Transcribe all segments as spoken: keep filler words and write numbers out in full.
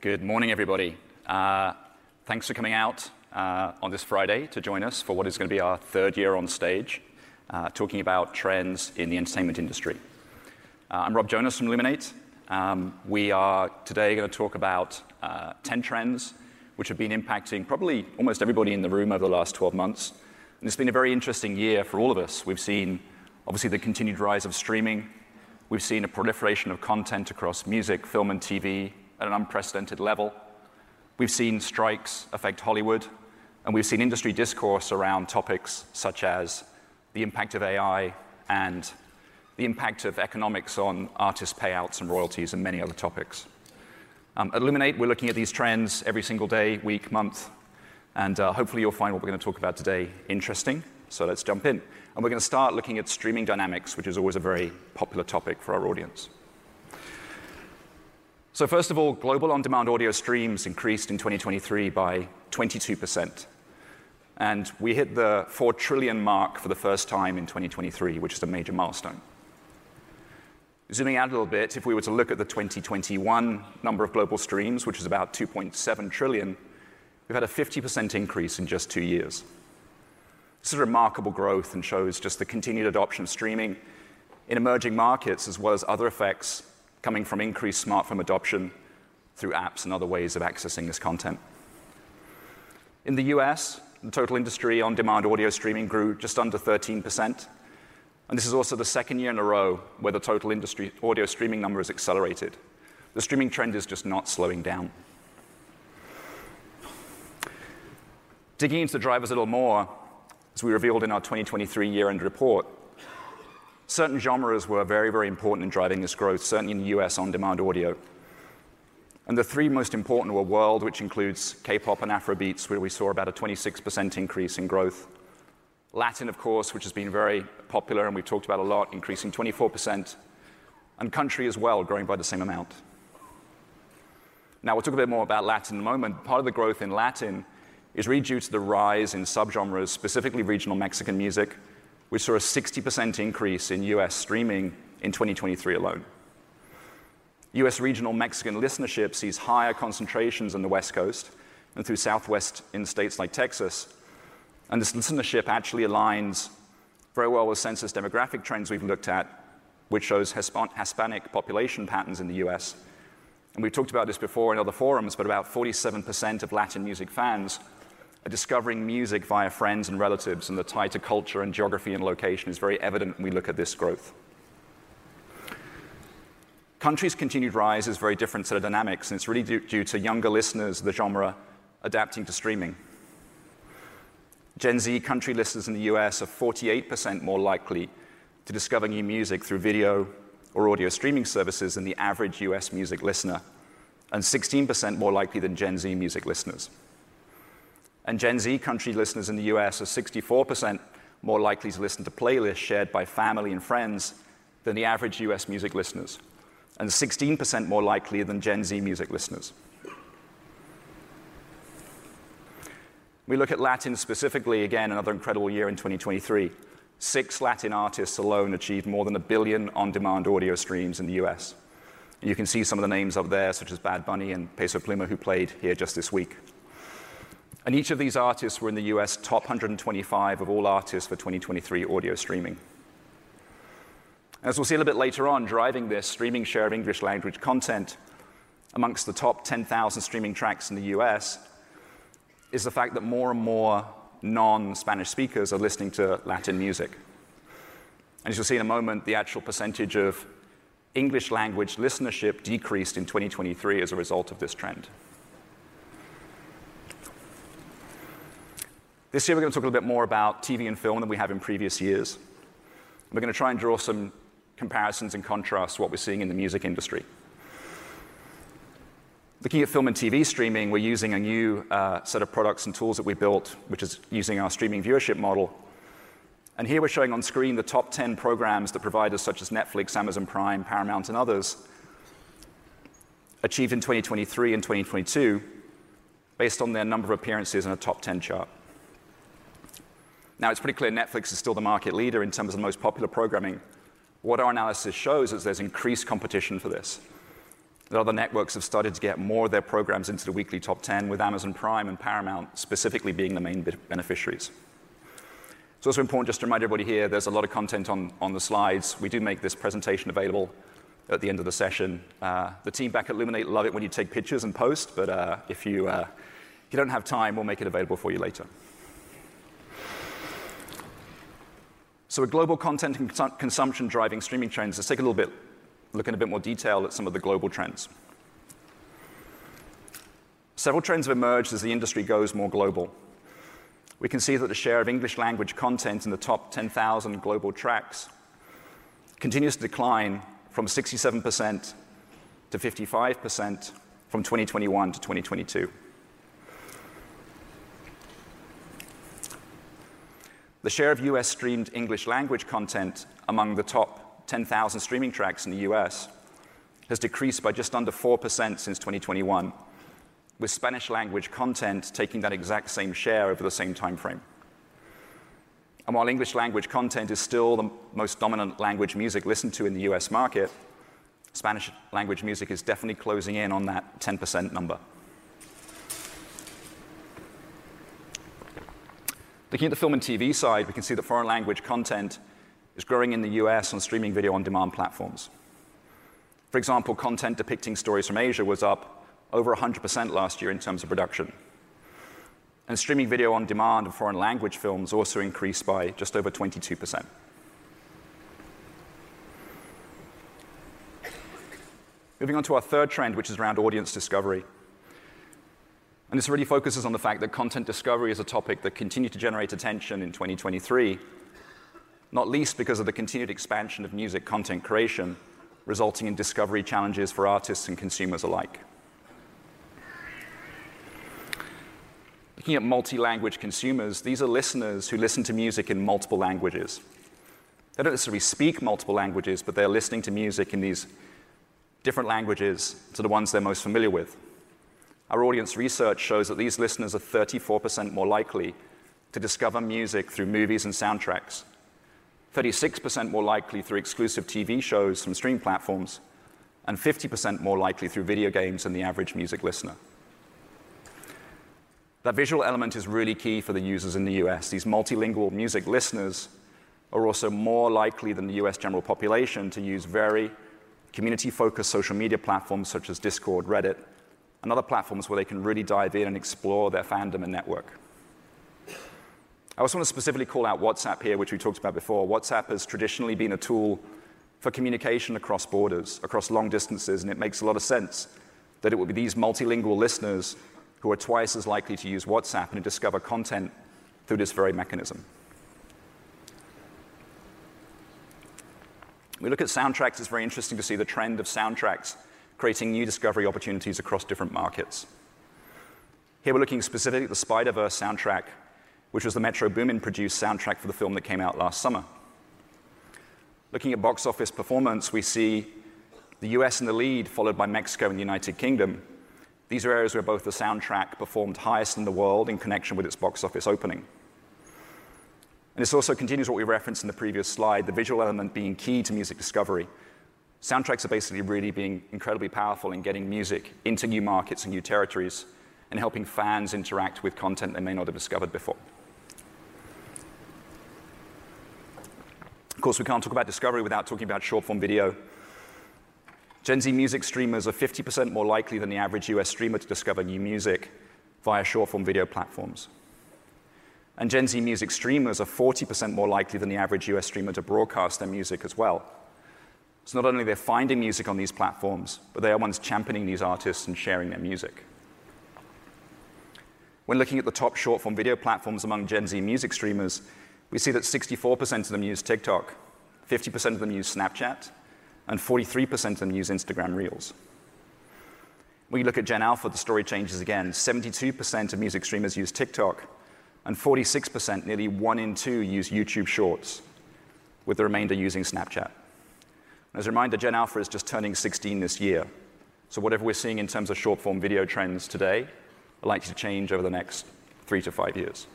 Good morning, everybody. Uh, thanks for coming out uh, on this Friday to join us for what is going to be our third year on stage, uh, talking about trends in the entertainment industry. Uh, I'm Rob Jonas from Illuminate. Um, we are today going to talk about uh, ten trends which have been impacting probably almost everybody in the room over the last twelve months. And it's been a very interesting year for all of us. We've seen, obviously, the continued rise of streaming. We've seen a proliferation of content across music, film, and T V at an unprecedented level. We've seen strikes affect Hollywood, and we've seen industry discourse around topics such as the impact of A I and the impact of economics on artist payouts and royalties and many other topics. Um, at Illuminate, we're looking at these trends every single day, week, month, and uh, hopefully you'll find what we're going to talk about today interesting. So let's jump in. And we're going to start looking at streaming dynamics, which is always a very popular topic for our audience. So first of all, global on-demand audio streams increased in twenty twenty-three by twenty-two percent. And we hit the four trillion mark for the first time in twenty twenty-three, which is a major milestone. Zooming out a little bit, if we were to look at the twenty twenty-one number of global streams, which is about two point seven trillion, we've had a fifty percent increase in just two years. This is remarkable growth and shows just the continued adoption of streaming in emerging markets, as well as other effects coming from increased smartphone adoption through apps and other ways of accessing this content. In the U S, the total industry on-demand audio streaming grew just under thirteen percent. And this is also the second year in a row where the total industry audio streaming number has accelerated. The streaming trend is just not slowing down. Digging into the drivers a little more, as we revealed in our twenty twenty-three year-end report, certain genres were very, very important in driving this growth, certainly in the U S on-demand audio. And the three most important were world, which includes K-pop and Afrobeats, where we saw about a twenty-six percent increase in growth. Latin, of course, which has been very popular and we've talked about a lot, increasing twenty-four percent. And country as well, growing by the same amount. Now, we'll talk a bit more about Latin in a moment. Part of the growth in Latin is really due to the rise in subgenres, specifically regional Mexican music, which saw a sixty percent increase in U S streaming in twenty twenty-three alone. U S regional Mexican listenership sees higher concentrations on the West Coast and through Southwest in states like Texas. And this listenership actually aligns very well with census demographic trends we've looked at, which shows Hispanic population patterns in the U S. And we've talked about this before in other forums, but about forty-seven percent of Latin music fans are discovering music via friends and relatives, and the tie to culture and geography and location is very evident when we look at this growth. Country's continued rise is a very different set of dynamics, and it's really due, due to younger listeners of the genre adapting to streaming. Gen Z country listeners in the U S are forty-eight percent more likely to discover new music through video or audio streaming services than the average U S music listener, and sixteen percent more likely than Gen Z music listeners. And Gen Z country listeners in the U S are sixty-four percent more likely to listen to playlists shared by family and friends than the average U S music listeners, and sixteen percent more likely than Gen Z music listeners. We look at Latin specifically, again, another incredible year in twenty twenty-three. Six Latin artists alone achieved more than a billion on-demand audio streams in the U S. And you can see some of the names up there, such as Bad Bunny and Peso Pluma, who played here just this week. And each of these artists were in the U S top one hundred twenty-five of all artists for twenty twenty-three audio streaming. As we'll see a little bit later on, driving this streaming share of English language content amongst the top ten thousand streaming tracks in the U S is the fact that more and more non-Spanish speakers are listening to Latin music. And as you'll see in a moment, the actual percentage of English language listenership decreased in twenty twenty-three as a result of this trend. This year we're going to talk a little bit more about T V and film than we have in previous years. We're going to try and draw some comparisons and contrasts to what we're seeing in the music industry. Looking at film and T V streaming, we're using a new uh, set of products and tools that we built, which is using our streaming viewership model. And here we're showing on screen the top ten programs that providers such as Netflix, Amazon Prime, Paramount, and others achieved in twenty twenty-three and twenty twenty-two based on their number of appearances in a top ten chart. Now, it's pretty clear Netflix is still the market leader in terms of the most popular programming. What our analysis shows is there's increased competition for this. that other networks have started to get more of their programs into the weekly top ten, with Amazon Prime and Paramount specifically being the main beneficiaries. It's also important just to remind everybody here, there's a lot of content on, on the slides. We do make this presentation available at the end of the session. Uh, the team back at Illuminate love it when you take pictures and post, but uh, if, you, uh, if you don't have time, we'll make it available for you later. So with global content and cons consumption driving streaming trends, let's take a little bit, look in a bit more detail at some of the global trends. Several trends have emerged as the industry goes more global. We can see that the share of English language content in the top ten thousand global tracks continues to decline from sixty-seven percent to fifty-five percent from twenty twenty-one to twenty twenty-two. The share of U S streamed English language content among the top ten thousand streaming tracks in the U S has decreased by just under four percent since twenty twenty-one, with Spanish language content taking that exact same share over the same time frame. And while English language content is still the most dominant language music listened to in the U S market, Spanish language music is definitely closing in on that ten percent number. Looking at the film and T V side, we can see that foreign language content is growing in the U S on streaming video on demand platforms. For example, content depicting stories from Asia was up over one hundred percent last year in terms of production. And streaming video on demand of foreign language films also increased by just over twenty-two percent. Moving on to our third trend, which is around audience discovery. And this really focuses on the fact that content discovery is a topic that continued to generate attention in twenty twenty-three, not least because of the continued expansion of music content creation, resulting in discovery challenges for artists and consumers alike. Looking at multi-language consumers, these are listeners who listen to music in multiple languages. They don't necessarily speak multiple languages, but they're listening to music in these different languages to the ones they're most familiar with. Our audience research shows that these listeners are thirty-four percent more likely to discover music through movies and soundtracks, thirty-six percent more likely through exclusive T V shows from streaming platforms, and fifty percent more likely through video games than the average music listener. That visual element is really key for the users in the U S. These multilingual music listeners are also more likely than the U S general population to use very community-focused social media platforms such as Discord, Reddit, and other platforms where they can really dive in and explore their fandom and network. I also want to specifically call out WhatsApp here, which we talked about before. WhatsApp has traditionally been a tool for communication across borders, across long distances, and it makes a lot of sense that it will be these multilingual listeners who are twice as likely to use WhatsApp and to discover content through this very mechanism. We look at soundtracks, it's very interesting to see the trend of soundtracks creating new discovery opportunities across different markets. Here we're looking specifically at the Spider-Verse soundtrack, which was the Metro Boomin-produced soundtrack for the film that came out last summer. Looking at box office performance, we see the U S in the lead, followed by Mexico and the United Kingdom. These are areas where both the soundtrack performed highest in the world in connection with its box office opening. And this also continues what we referenced in the previous slide, the visual element being key to music discovery. Soundtracks are basically really being incredibly powerful in getting music into new markets and new territories and helping fans interact with content they may not have discovered before. Of course, we can't talk about discovery without talking about short-form video. Gen Z music streamers are fifty percent more likely than the average U S streamer to discover new music via short-form video platforms. And Gen Z music streamers are forty percent more likely than the average U S streamer to broadcast their music as well. So not only they're finding music on these platforms, but they are ones championing these artists and sharing their music. When looking at the top short-form video platforms among Gen Z music streamers, we see that sixty-four percent of them use TikTok, fifty percent of them use Snapchat, and forty-three percent of them use Instagram Reels. When you look at Gen Alpha, the story changes again. seventy-two percent of music streamers use TikTok, and forty-six percent, nearly one in two, use YouTube Shorts, with the remainder using Snapchat. As a reminder, Gen Alpha is just turning sixteen this year. So whatever we're seeing in terms of short-form video trends today are likely to change over the next three to five years.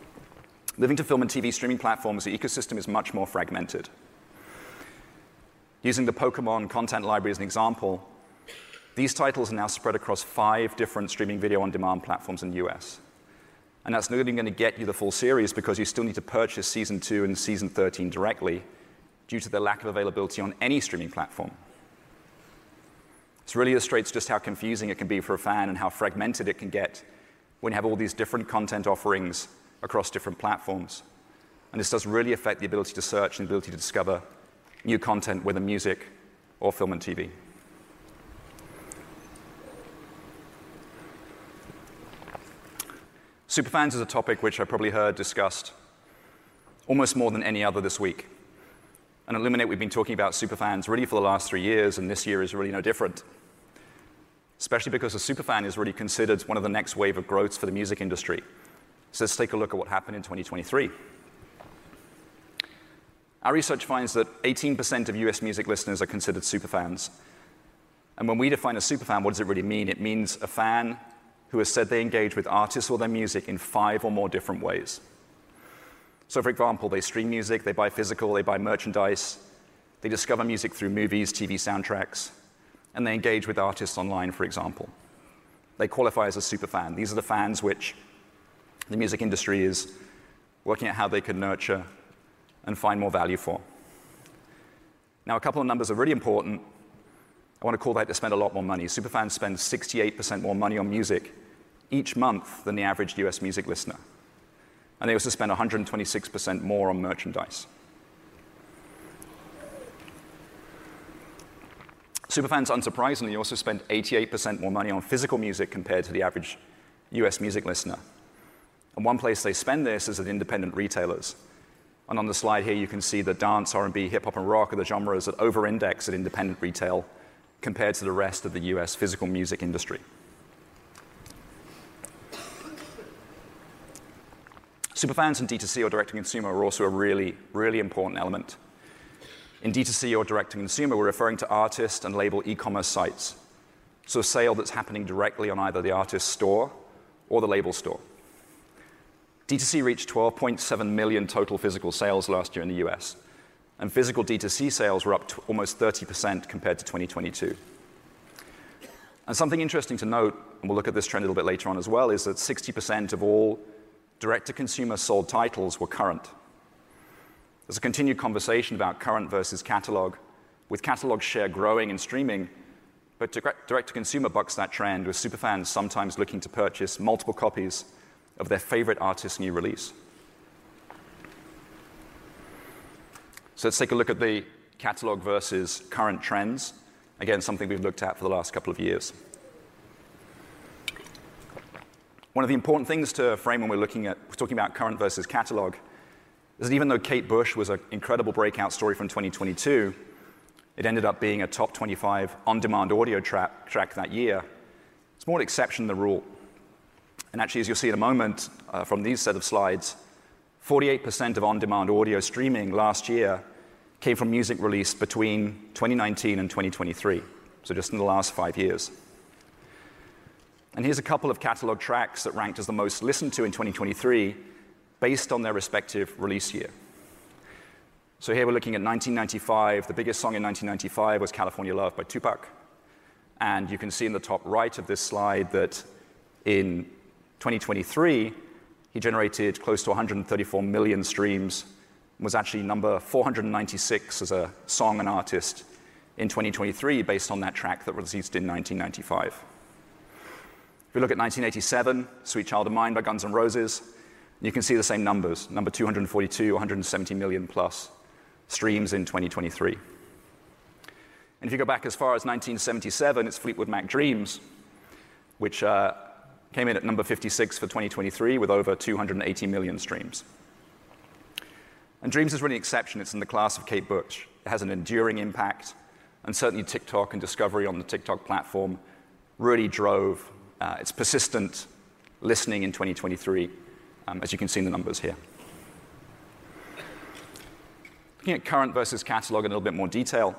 Moving to film and T V streaming platforms, the ecosystem is much more fragmented. Using the Pokemon content library as an example, these titles are now spread across five different streaming video on-demand platforms in the U S. And that's not even going to get you the full series because you still need to purchase Season two and Season thirteen directly due to the lack of availability on any streaming platform. This really illustrates just how confusing it can be for a fan and how fragmented it can get when you have all these different content offerings across different platforms. And this does really affect the ability to search and the ability to discover new content, whether music or film and T V. Superfans is a topic which I probably heard discussed almost more than any other this week. And at Illuminate, we've been talking about superfans really for the last three years, and this year is really no different. Especially because a superfan is really considered one of the next wave of growths for the music industry. So let's take a look at what happened in twenty twenty-three. Our research finds that eighteen percent of U S music listeners are considered superfans. And when we define a superfan, what does it really mean? It means a fan who has said they engage with artists or their music in five or more different ways. So for example, they stream music, they buy physical, they buy merchandise, they discover music through movies, T V soundtracks, and they engage with artists online, for example. They qualify as a superfan. These are the fans which the music industry is working out how they can nurture and find more value for. Now, a couple of numbers are really important. I want to call that to spend a lot more money. Superfans spend sixty-eight percent more money on music each month than the average U S music listener. And they also spend one hundred twenty-six percent more on merchandise. Superfans, unsurprisingly, also spend eighty-eight percent more money on physical music compared to the average U S music listener. And one place they spend this is at independent retailers. And on the slide here, you can see that dance, R and B, hip-hop, and rock are the genres that over-index at independent retail compared to the rest of the U S physical music industry. Superfans and D two C or direct-to-consumer are also a really, really important element. In D two C or direct-to-consumer, we're referring to artist and label e-commerce sites. So a sale that's happening directly on either the artist's store or the label store. D two C reached twelve point seven million total physical sales last year in the U S, and physical D two C sales were up to almost thirty percent compared to twenty twenty-two. And something interesting to note, and we'll look at this trend a little bit later on as well, is that sixty percent of all direct-to-consumer sold titles were current. There's a continued conversation about current versus catalog, with catalog share growing in streaming, but direct-to-consumer bucks that trend, with superfans sometimes looking to purchase multiple copies of their favorite artist's new release. So let's take a look at the catalog versus current trends. Again, something we've looked at for the last couple of years. One of the important things to frame when we're looking at we're talking about current versus catalog is that even though Kate Bush was an incredible breakout story from twenty twenty-two, it ended up being a top twenty-five on-demand audio track, track that year. It's more an exception than the rule. And actually, as you'll see in a moment uh, from these set of slides, forty-eight percent of on-demand audio streaming last year came from music released between twenty nineteen and twenty twenty-three, so just in the last five years. And here's a couple of catalog tracks that ranked as the most listened to in twenty twenty-three based on their respective release year. So here we're looking at nineteen ninety-five. The biggest song in nineteen ninety-five was California Love by Tupac. And you can see in the top right of this slide that in twenty twenty-three, he generated close to one hundred thirty-four million streams, and was actually number four hundred ninety-six as a song and artist in twenty twenty-three based on that track that was released in nineteen ninety-five. If we look at nineteen eighty-seven, Sweet Child of Mine by Guns N' Roses, you can see the same numbers, number two hundred forty-two, one hundred seventy million plus streams in twenty twenty-three. And if you go back as far as nineteen seventy-seven, it's Fleetwood Mac Dreams, which uh, came in at number fifty-six for twenty twenty-three with over two hundred eighty million streams. And Dreams is really an exception. It's in the class of Kate Bush. It has an enduring impact, and certainly TikTok and discovery on the TikTok platform really drove uh, its persistent listening in twenty twenty-three, um, as you can see in the numbers here. Looking at current versus catalog in a little bit more detail,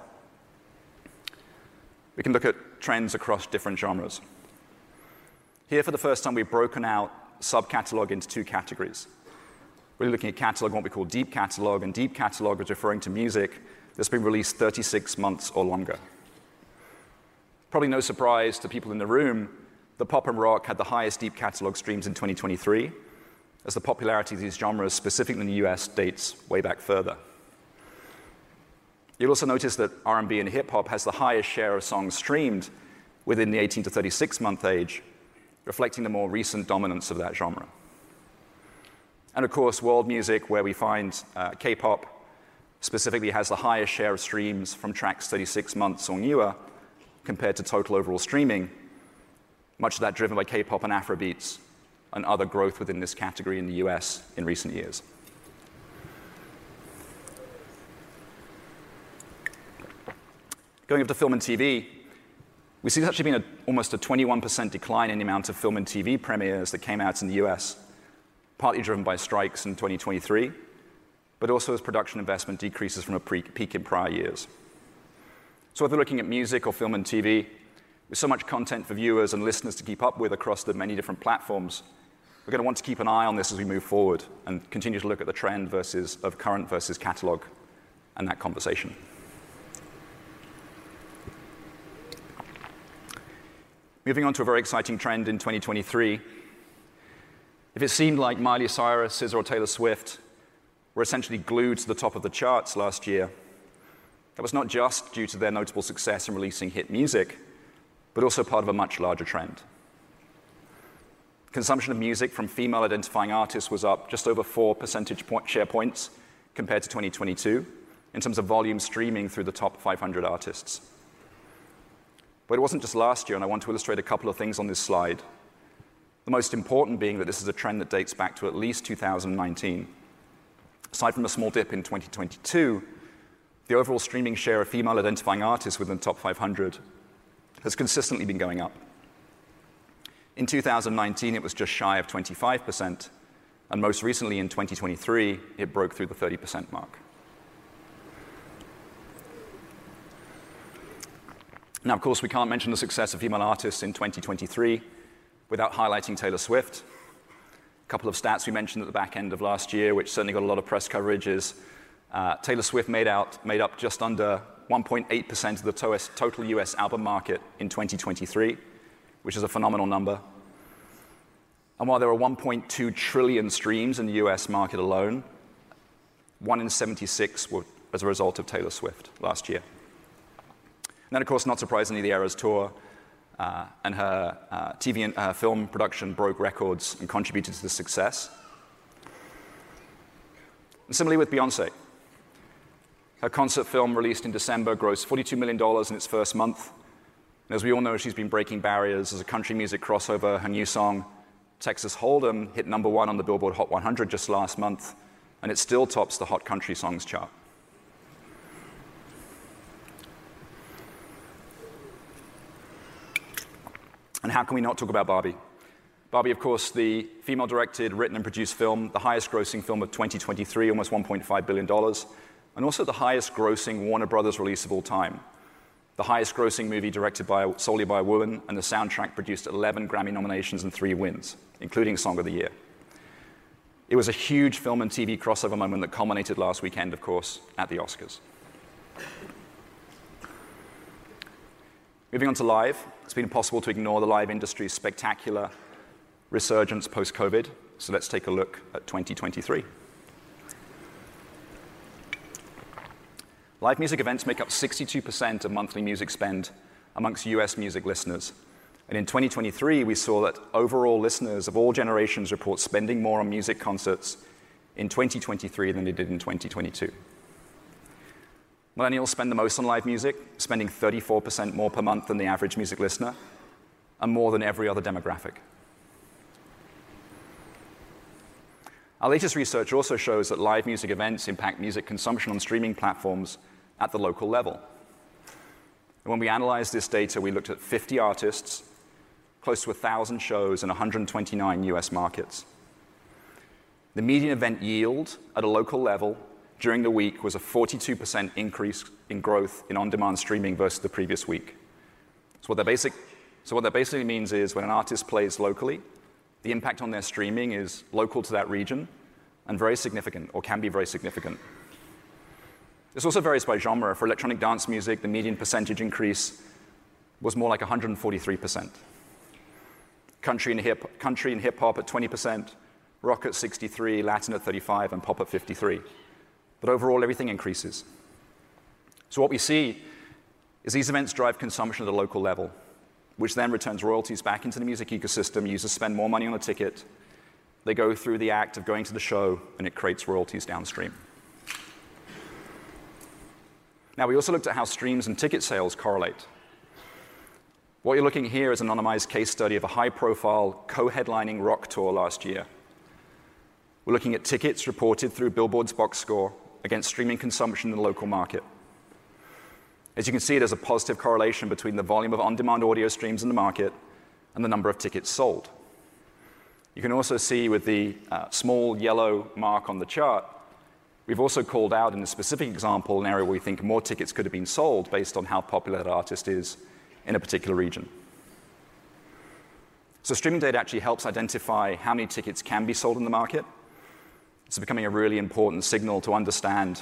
we can look at trends across different genres. Here, for the first time, we've broken out sub-catalog into two categories. We're looking at catalog, what we call deep catalog, and deep catalog is referring to music that's been released thirty-six months or longer. Probably no surprise to people in the room that pop and rock had the highest deep catalog streams in twenty twenty-three, as the popularity of these genres, specifically in the U S, dates way back further. You'll also notice that R and B and hip-hop has the highest share of songs streamed within the eighteen to thirty-six month age, reflecting the more recent dominance of that genre. And of course, world music, where we find uh, K-pop, specifically has the highest share of streams from tracks thirty-six months or newer compared to total overall streaming, much of that driven by K-pop and Afrobeats and other growth within this category in the U S in recent years. Going over to film and T V, we see there's actually been a, almost a twenty-one percent decline in the amount of film and T V premieres that came out in the U S, partly driven by strikes in twenty twenty-three, but also as production investment decreases from a peak in prior years. So whether looking at music or film and T V, with so much content for viewers and listeners to keep up with across the many different platforms, we're going to want to keep an eye on this as we move forward and continue to look at the trend versus, of current versus catalog and that conversation. Moving on to a very exciting trend in twenty twenty-three. If it seemed like Miley Cyrus, S Z A, or Taylor Swift were essentially glued to the top of the charts last year, that was not just due to their notable success in releasing hit music, but also part of a much larger trend. Consumption of music from female-identifying artists was up just over four percentage point share points compared to twenty twenty-two in terms of volume streaming through the top five hundred artists. But it wasn't just last year, and I want to illustrate a couple of things on this slide. The most important being that this is a trend that dates back to at least two thousand nineteen. Aside from a small dip in twenty twenty-two, the overall streaming share of female-identifying artists within the top five hundred has consistently been going up. In two thousand nineteen, it was just shy of twenty-five percent, and most recently in twenty twenty-three, it broke through the thirty percent mark. Now, of course, we can't mention the success of female artists in twenty twenty-three without highlighting Taylor Swift. A couple of stats we mentioned at the back end of last year, which certainly got a lot of press coverage, is uh, Taylor Swift made, out, made up just under one point eight percent of the to total U S album market in twenty twenty-three, which is a phenomenal number. And while there are one point two trillion streams in the U S market alone, one in seventy-six were as a result of Taylor Swift last year. And then, of course, not surprisingly, the Eras Tour uh, and her uh, T V and uh, film production broke records and contributed to the success. And similarly with Beyoncé. Her concert film, released in December, grossed forty-two million dollars in its first month. And as we all know, she's been breaking barriers as a country music crossover. Her new song, Texas Hold'em, hit number one on the Billboard Hot one hundred just last month, and it still tops the Hot Country Songs chart. And how can we not talk about Barbie? Barbie, of course, the female-directed, written and produced film, the highest-grossing film of twenty twenty-three, almost one point five billion dollars, and also the highest-grossing Warner Brothers release of all time. The highest-grossing movie directed by, solely by a woman, and the soundtrack produced eleven Grammy nominations and three wins, including Song of the Year. It was a huge film and T V crossover moment that culminated last weekend, of course, at the Oscars. Moving on to live, it's been impossible to ignore the live industry's spectacular resurgence post-COVID, so let's take a look at twenty twenty-three. Live music events make up sixty-two percent of monthly music spend amongst U S music listeners. And in twenty twenty-three, we saw that overall listeners of all generations report spending more on music concerts in twenty twenty-three than they did in twenty twenty-two. Millennials spend the most on live music, spending thirty-four percent more per month than the average music listener, and more than every other demographic. Our latest research also shows that live music events impact music consumption on streaming platforms at the local level. And when we analyzed this data, we looked at fifty artists, close to one thousand shows in one hundred twenty-nine U S markets. The median event yield at a local level during the week was a forty-two percent increase in growth in on-demand streaming versus the previous week. So what, that basic, so what that basically means is when an artist plays locally, the impact on their streaming is local to that region and very significant, or can be very significant. This also varies by genre. For electronic dance music, the median percentage increase was more like one hundred forty-three percent. Country and hip, country and hip hop at twenty percent, rock at sixty-three, Latin at thirty-five, and pop at fifty-three. But overall, everything increases. So what we see is these events drive consumption at a local level, which then returns royalties back into the music ecosystem. Users spend more money on a ticket. They go through the act of going to the show, and it creates royalties downstream. Now, we also looked at how streams and ticket sales correlate. What you're looking here is an anonymized case study of a high-profile co-headlining rock tour last year. We're looking at tickets reported through Billboard's box score against streaming consumption in the local market. As you can see, there's a positive correlation between the volume of on-demand audio streams in the market and the number of tickets sold. You can also see with the uh, small yellow mark on the chart, we've also called out in a specific example an area where we think more tickets could have been sold based on how popular that artist is in a particular region. So streaming data actually helps identify how many tickets can be sold in the market. It's becoming a really important signal to understand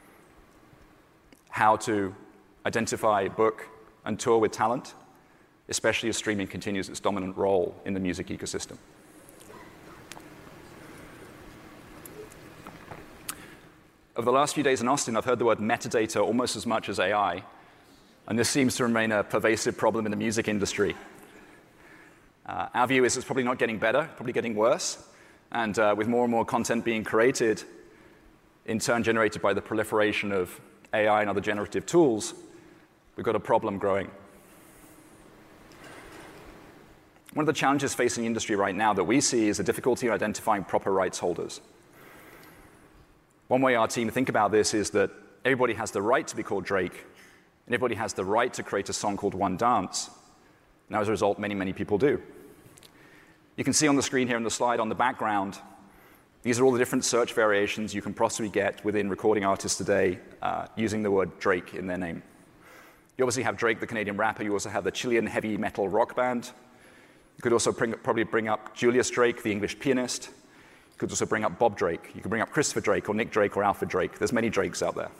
how to identify, book, and tour with talent, especially as streaming continues its dominant role in the music ecosystem. Over the last few days in Austin, I've heard the word metadata almost as much as A I, and this seems to remain a pervasive problem in the music industry. Uh, our view is it's probably not getting better, probably getting worse, and uh, with more and more content being created, in turn generated by the proliferation of A I and other generative tools, we've got a problem growing. One of the challenges facing the industry right now that we see is the difficulty in identifying proper rights holders. One way our team think about this is that everybody has the right to be called Drake, and everybody has the right to create a song called One Dance. Now, as a result, many, many people do. You can see on the screen here in the slide on the background, these are all the different search variations you can possibly get within recording artists today uh, using the word Drake in their name. You obviously have Drake, the Canadian rapper. You also have the Chilean heavy metal rock band. You could also bring, probably bring up Julius Drake, the English pianist. You could also bring up Bob Drake. You could bring up Christopher Drake or Nick Drake or Alfred Drake. There's many Drakes out there.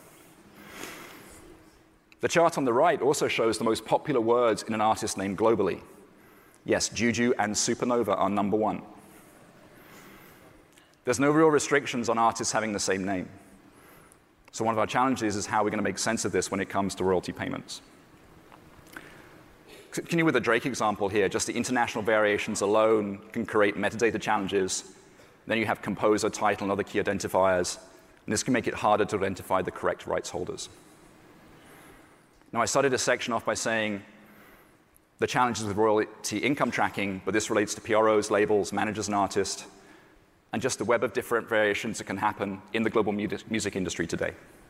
The chart on the right also shows the most popular words in an artist's name globally. Yes, Juju and Supernova are number one. There's no real restrictions on artists having the same name. So one of our challenges is how we're going to make sense of this when it comes to royalty payments. Continue with the Drake example here. Just the international variations alone can create metadata challenges. Then you have composer, title, and other key identifiers. And this can make it harder to identify the correct rights holders. Now, I started this section off by saying the challenges with royalty income tracking, but this relates to P R Os, labels, managers, and artists, and just the web of different variations that can happen in the global music industry today.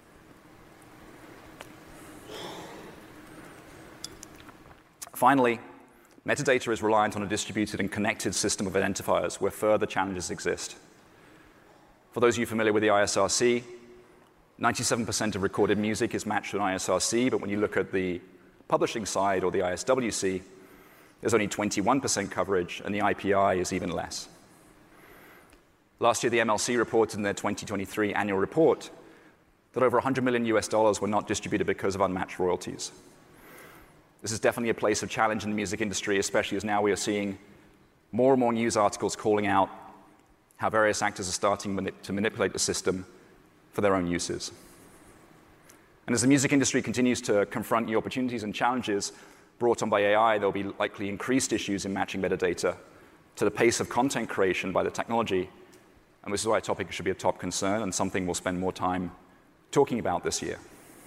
Finally, metadata is reliant on a distributed and connected system of identifiers where further challenges exist. For those of you familiar with the I S R C, ninety-seven percent of recorded music is matched to an I S R C, but when you look at the publishing side or the I S W C, there's only twenty-one percent coverage, and the I P I is even less. Last year, the M L C reported in their twenty twenty-three annual report that over one hundred million U S dollars were not distributed because of unmatched royalties. This is definitely a place of challenge in the music industry, especially as now we are seeing more and more news articles calling out how various actors are starting manip- to manipulate the system for their own uses. And as the music industry continues to confront new opportunities and challenges brought on by A I, there'll be likely increased issues in matching metadata to the pace of content creation by the technology. And this is why a topic should be a top concern and something we'll spend more time talking about this year.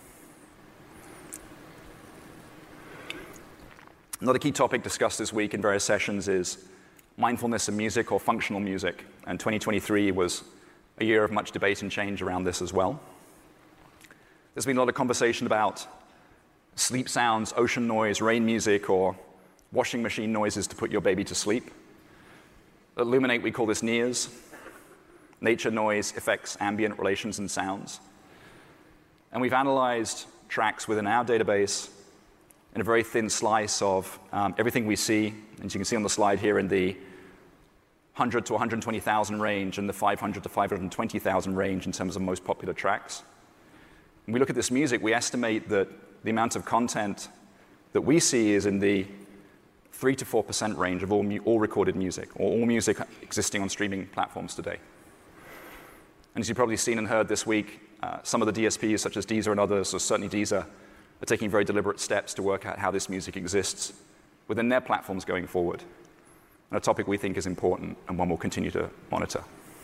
Another key topic discussed this week in various sessions is mindfulness of music or functional music. And twenty twenty-three was a year of much debate and change around this as well. There's been a lot of conversation about sleep sounds, ocean noise, rain music, or washing machine noises to put your baby to sleep. At Luminate, we call this N E A S, nature, noise, effects, ambient, relations, and sounds. And we've analyzed tracks within our database in a very thin slice of um, everything we see, as you can see on the slide here, in the one hundred to one hundred twenty thousand range and the five hundred to five hundred twenty thousand range in terms of most popular tracks. When we look at this music, we estimate that the amount of content that we see is in the three to four percent range of all, mu all recorded music, or all music existing on streaming platforms today. And as you've probably seen and heard this week, uh, some of the D S Ps, such as Deezer and others, or certainly Deezer, are taking very deliberate steps to work out how this music exists within their platforms going forward. And a topic we think is important and one we'll continue to monitor.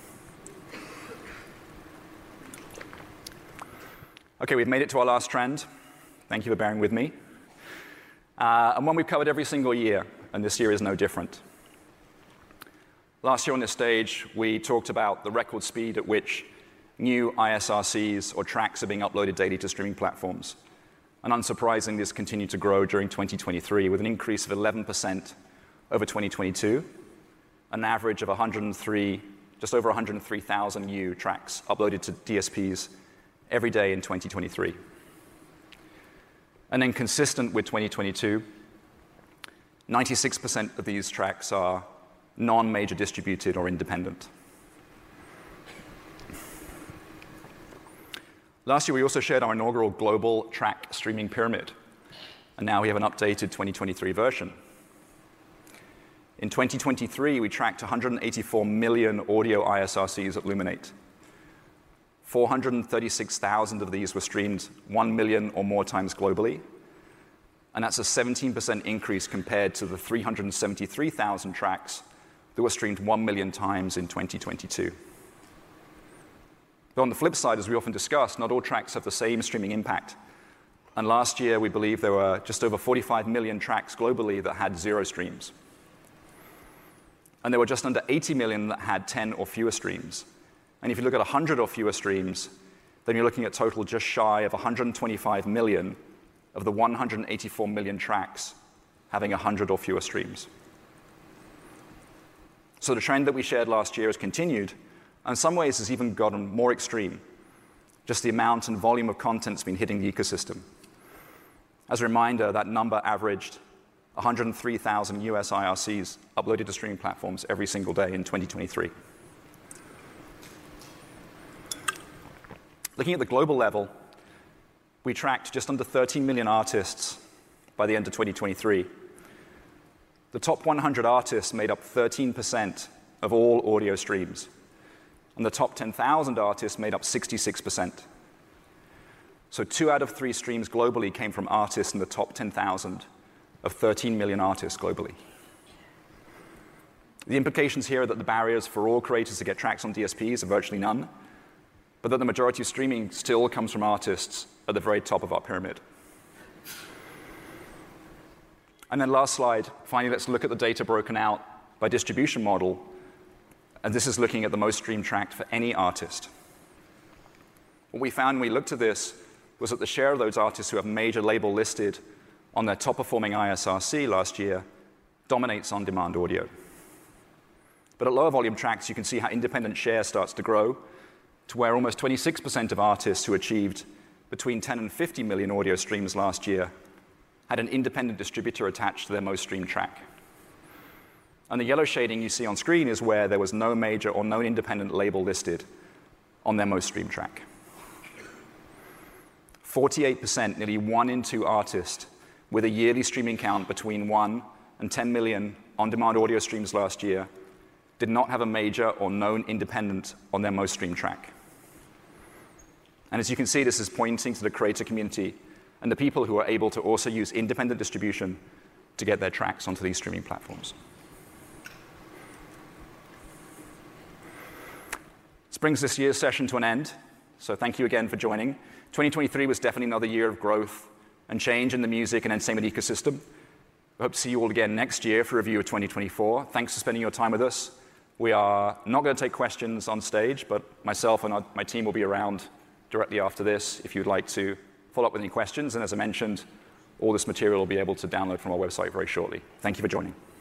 Okay, we've made it to our last trend. Thank you for bearing with me. Uh, and one we've covered every single year, and this year is no different. Last year on this stage, we talked about the record speed at which new I S R Cs or tracks are being uploaded daily to streaming platforms. And unsurprisingly, this continued to grow during twenty twenty-three with an increase of eleven percent over twenty twenty-two, an average of one hundred three, just over one hundred three thousand new tracks uploaded to D S Ps every day in twenty twenty-three. And then consistent with twenty twenty-two, ninety-six percent of these tracks are non-major distributed or independent. Last year, we also shared our inaugural global track streaming pyramid, and now we have an updated twenty twenty-three version. In twenty twenty-three, we tracked one hundred eighty-four million audio I S R Cs at Luminate. four hundred thirty-six thousand of these were streamed one million or more times globally, and that's a seventeen percent increase compared to the three hundred seventy-three thousand tracks that were streamed one million times in twenty twenty-two. But on the flip side, as we often discuss, not all tracks have the same streaming impact. And last year, we believe there were just over forty-five million tracks globally that had zero streams. And there were just under eighty million that had ten or fewer streams. And if you look at one hundred or fewer streams, then you're looking at a total just shy of one hundred twenty-five million of the one hundred eighty-four million tracks having one hundred or fewer streams. So the trend that we shared last year has continued, and in some ways has even gotten more extreme. Just the amount and volume of content that's been hitting the ecosystem. As a reminder, that number averaged one hundred three thousand U S I R Cs uploaded to streaming platforms every single day in twenty twenty-three. Looking at the global level, we tracked just under thirteen million artists by the end of twenty twenty-three. The top one hundred artists made up thirteen percent of all audio streams, and the top ten thousand artists made up sixty-six percent. So two out of three streams globally came from artists in the top ten thousand of thirteen million artists globally. The implications here are that the barriers for all creators to get tracks on D S Ps are virtually none, but that the majority of streaming still comes from artists at the very top of our pyramid. And then last slide, finally, let's look at the data broken out by distribution model. And this is looking at the most streamed track for any artist. What we found when we looked at this was that the share of those artists who have major label listed on their top-performing I S R C last year dominates on-demand audio. But at lower volume tracks, you can see how independent share starts to grow to where almost twenty-six percent of artists who achieved between ten and fifty million audio streams last year had an independent distributor attached to their most streamed track. And the yellow shading you see on screen is where there was no major or no independent label listed on their most streamed track. forty-eight percent, nearly one in two artists with a yearly streaming count between one and ten million on-demand audio streams last year did not have a major or known independent on their most streamed track. And as you can see, this is pointing to the creator community and the people who are able to also use independent distribution to get their tracks onto these streaming platforms. This brings this year's session to an end, so thank you again for joining. twenty twenty-three was definitely another year of growth and change in the music and entertainment ecosystem. I hope to see you all again next year for a review of twenty twenty-four. Thanks for spending your time with us. We are not going to take questions on stage, but myself and our, my team will be around directly after this if you'd like to follow up with any questions. And as I mentioned, all this material will be able to download from our website very shortly. Thank you for joining.